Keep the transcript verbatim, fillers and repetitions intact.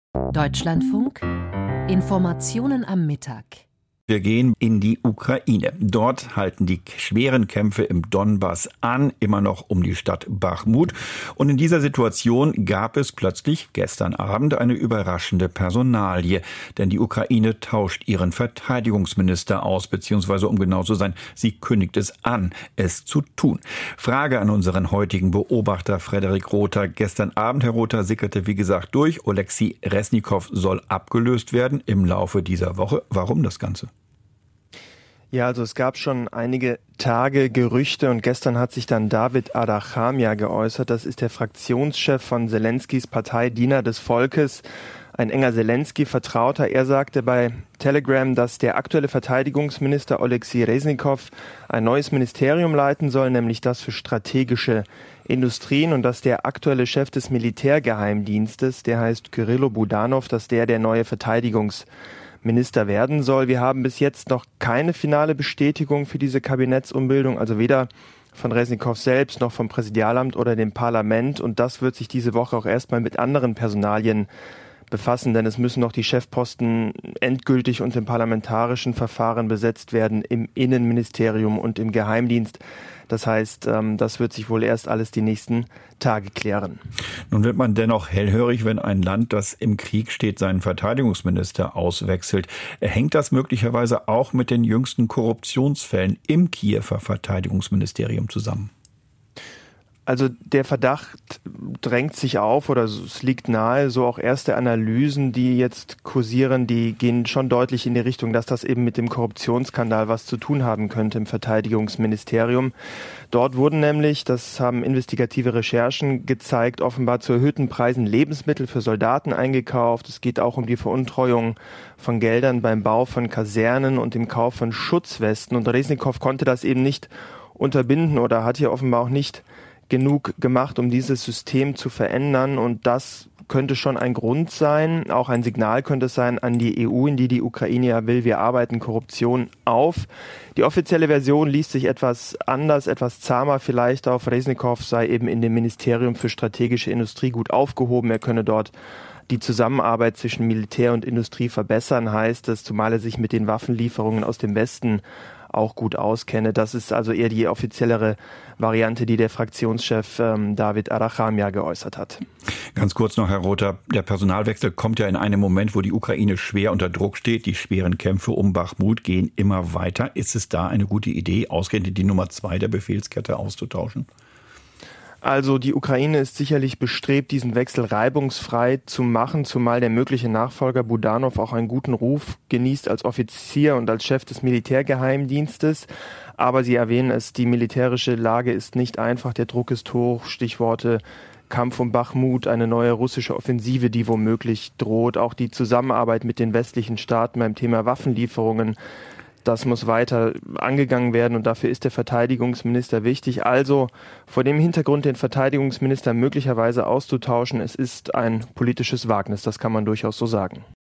Deutschlandfunk Informationen am Mittag. Wir gehen in die Ukraine. Dort halten die schweren Kämpfe im Donbass an, immer noch um die Stadt Bachmut. Und in dieser Situation gab es plötzlich gestern Abend eine überraschende Personalie. Denn die Ukraine tauscht ihren Verteidigungsminister aus, beziehungsweise um genau zu sein, sie kündigt es an, es zu tun. Frage an unseren heutigen Beobachter Frederik Rother. Gestern Abend, Herr Rother, sickerte wie gesagt durch. Oleksiy Resnikow soll abgelöst werden im Laufe dieser Woche. Warum das Ganze? Ja, also es gab schon einige Tage Gerüchte und gestern hat sich dann David Arachamia geäußert. Das ist der Fraktionschef von Selenskys Partei Diener des Volkes, ein enger Selensky-Vertrauter. Er sagte bei Telegram, dass der aktuelle Verteidigungsminister Oleksiy Resnikow ein neues Ministerium leiten soll, nämlich das für strategische Industrien, und dass der aktuelle Chef des Militärgeheimdienstes, der heißt Kyrylo Budanov, dass der der neue Verteidigungsminister Minister werden soll. Wir haben bis jetzt noch keine finale Bestätigung für diese Kabinettsumbildung, also weder von Resnikow selbst noch vom Präsidialamt oder dem Parlament. Und das wird sich diese Woche auch erstmal mit anderen Personalien befassen, denn es müssen noch die Chefposten endgültig und im parlamentarischen Verfahren besetzt werden, im Innenministerium und im Geheimdienst. Das heißt, das wird sich wohl erst alles die nächsten Tage klären. Nun wird man dennoch hellhörig, wenn ein Land, das im Krieg steht, seinen Verteidigungsminister auswechselt. Hängt das möglicherweise auch mit den jüngsten Korruptionsfällen im Kiewer Verteidigungsministerium zusammen? Also der Verdacht drängt sich auf, oder es liegt nahe, so auch erste Analysen, die jetzt kursieren, die gehen schon deutlich in die Richtung, dass das eben mit dem Korruptionsskandal was zu tun haben könnte im Verteidigungsministerium. Dort wurden nämlich, das haben investigative Recherchen gezeigt, offenbar zu erhöhten Preisen Lebensmittel für Soldaten eingekauft. Es geht auch um die Veruntreuung von Geldern beim Bau von Kasernen und dem Kauf von Schutzwesten. Und Resnikow konnte das eben nicht unterbinden oder hat hier offenbar auch nicht genug gemacht, um dieses System zu verändern, und das könnte schon ein Grund sein, auch ein Signal könnte es sein an die E U, in die die Ukraine ja will, wir arbeiten Korruption auf. Die offizielle Version liest sich etwas anders, etwas zahmer vielleicht auf. Resnikow sei eben in dem Ministerium für strategische Industrie gut aufgehoben, er könne dort die Zusammenarbeit zwischen Militär und Industrie verbessern, heißt es, zumal er sich mit den Waffenlieferungen aus dem Westen auch gut auskenne. Das ist also eher die offiziellere Variante, die der Fraktionschef ähm, David Arachamia geäußert hat. Ganz kurz noch, Herr Rother, der Personalwechsel kommt ja in einem Moment, wo die Ukraine schwer unter Druck steht. Die schweren Kämpfe um Bachmut gehen immer weiter. Ist es da eine gute Idee, ausgerechnet die Nummer zwei der Befehlskette auszutauschen? Also die Ukraine ist sicherlich bestrebt, diesen Wechsel reibungsfrei zu machen, zumal der mögliche Nachfolger Budanov auch einen guten Ruf genießt als Offizier und als Chef des Militärgeheimdienstes. Aber Sie erwähnen es, die militärische Lage ist nicht einfach, der Druck ist hoch, Stichworte Kampf um Bachmut, eine neue russische Offensive, die womöglich droht, auch die Zusammenarbeit mit den westlichen Staaten beim Thema Waffenlieferungen. Das muss weiter angegangen werden, und dafür ist der Verteidigungsminister wichtig. Also vor dem Hintergrund, den Verteidigungsminister möglicherweise auszutauschen, es ist ein politisches Wagnis, das kann man durchaus so sagen.